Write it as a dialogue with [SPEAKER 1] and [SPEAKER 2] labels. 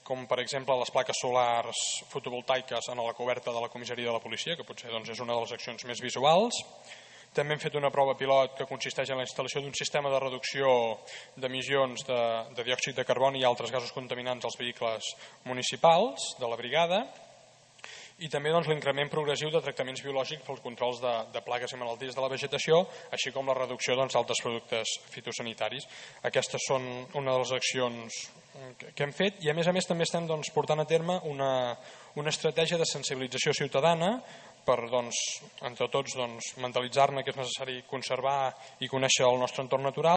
[SPEAKER 1] com per exemple les plaques solars fotovoltaiques en la coberta de la comissaria de la policia, que potser és una de les accions més visuals. També hem fet una prova pilot que consisteix en la instal·lació d'un sistema de reducció d'emissions de diòxid de carboni i altres gasos contaminants als vehicles municipals de la brigada, i també l'increment progressiu de tractaments biològics pels controls de plagues i malalties de la vegetació, així com la reducció d'altres productes fitosanitaris. Aquestes són una de les accions que hem fet, i a més també estem portant a terme una estratègia de sensibilització ciutadana per, entre tots, mentalitzar-ne que és necessari conservar i conèixer el nostre entorn natural,